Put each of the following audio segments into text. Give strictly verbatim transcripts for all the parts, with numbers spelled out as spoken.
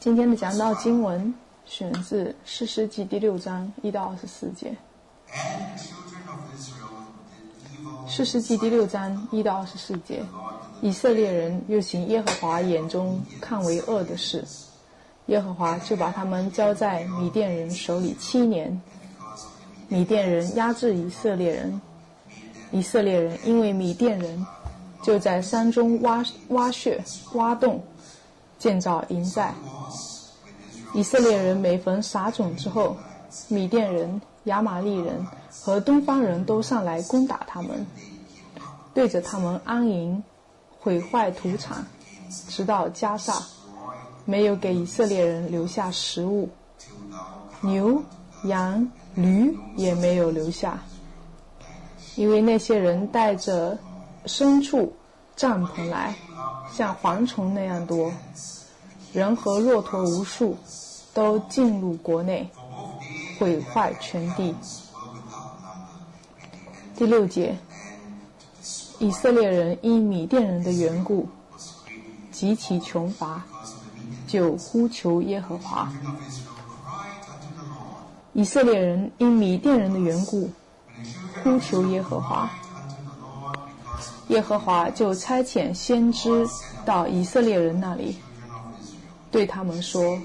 今天的讲道经文选自士师记第六章一到二十四节。士师记第六章一到二十四节，以色列人又行耶和华眼中看为恶的事，耶和华就把他们交在米甸人手里七年。米甸人压制以色列人，以色列人因为米甸人，就在山中挖挖穴挖洞，建造营寨。以色列人每逢撒种之后，米甸人、亚玛利人和东方人都上来攻打他们，对着他们安营，毁坏土产，直到加萨，没有给以色列人留下食物，牛、羊、驴也没有留下，因为那些人带着牲畜、帐篷来，像蝗虫那样多，人和骆驼无数，都进入国内，毁坏全地。第六节，以色列人因米甸人的缘故极其穷乏，就呼求耶和华。以色列人因米甸人的缘故呼求耶和华，耶和华就差遣先知到以色列人那里，对他们说：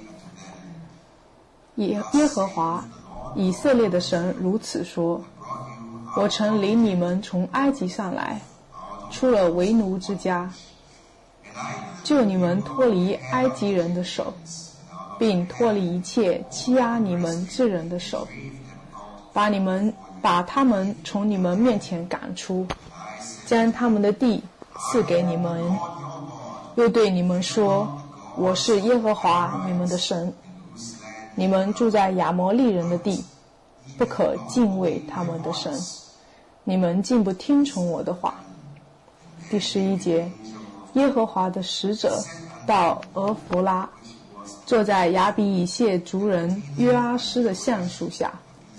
耶耶和华以色列的神如此说，我曾领你们从埃及上来，出了为奴之家，救你们脱离埃及人的手，并脱离一切欺压你们之人的手，把你们把他们从你们面前赶出，将他们的地赐给你们，又对你们说，我是耶和华你们的神，你们住在亚摩利人的地，不可敬畏他们的神，你们竟不听从我的话。第十一节，耶和华的使者到俄弗拉，坐在亚比以谢族人约阿施的橡树下。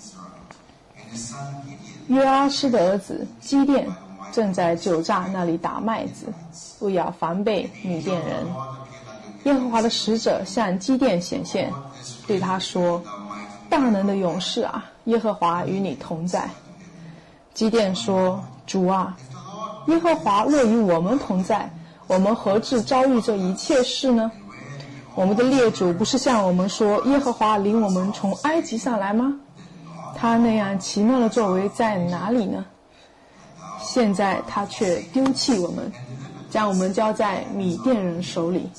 约阿施的儿子基甸正在酒榨那里打麦子，为要防备米甸人。耶和华的使者向基甸显现，对他说：大能的勇士啊，耶和华与你同在。基甸说：主啊，耶和华若与我们同在，我们何至遭遇这一切事呢？我们的列祖不是向我们说，耶和华领我们从埃及上来吗？他那样奇妙的作为在哪里呢？现在他却丢弃我们，将我们交在米甸人手里。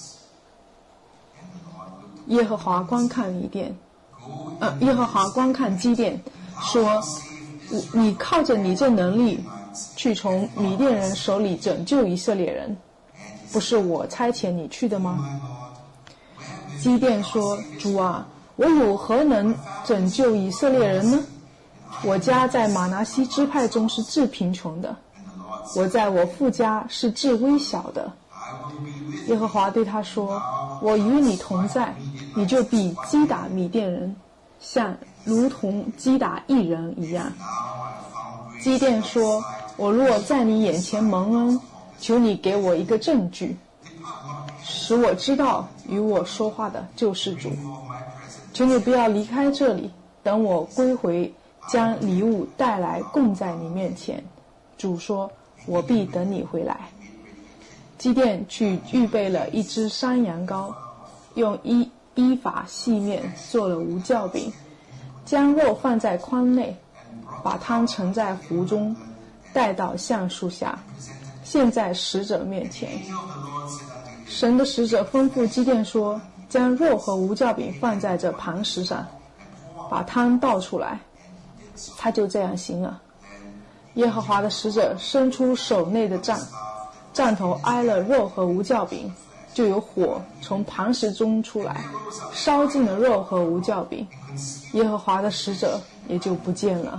耶和华观看米甸，呃，耶和华观看基甸，说：你靠着你这能力，去从米甸人手里拯救以色列人，不是我差遣你去的吗？基甸说：主啊，我有何能拯救以色列人呢？我家在玛拿西支派中是至贫穷的，我在我父家是至微小的。耶和华对他说：我与你同在，你就必击打米甸人，像如同击打一人一样。基甸说：我若在你眼前蒙恩，求你给我一个证据，使我知道与我说话的就是主。求你不要离开这里，等我归回，将礼物带来供在你面前。主说：我必等你回来。基甸去预备了一只山羊羔，用一依法细面做了无酵饼，将肉放在筐内，把汤盛在壶中，带到橡树下，献在使者面前。神的使者吩咐基甸说：将肉和无酵饼放在这磐石上，把汤倒出来。他就这样行了。耶和华的使者伸出手内的杖，杖头挨了肉和无酵饼，就有火从磐石中出来，烧尽了肉和无酵饼，耶和华的使者也就不见了。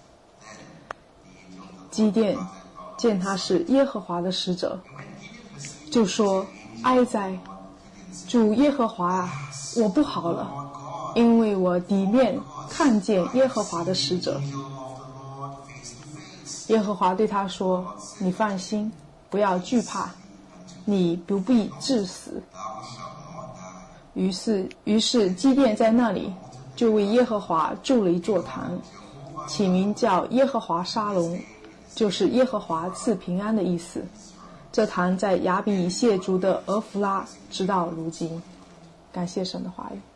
基甸见他是耶和华的使者，就说：哀哉，主耶和华啊，我不好了，因为我底面看见耶和华的使者。耶和华对他说：你放心，不要惧怕，你不必致死。 于是，于是基甸在那里就为耶和华筑了一座坛，起名叫耶和华沙龙，就是耶和华赐平安的意思。这坛在亚比以谢族的俄弗拉，直到如今。感谢神的话语。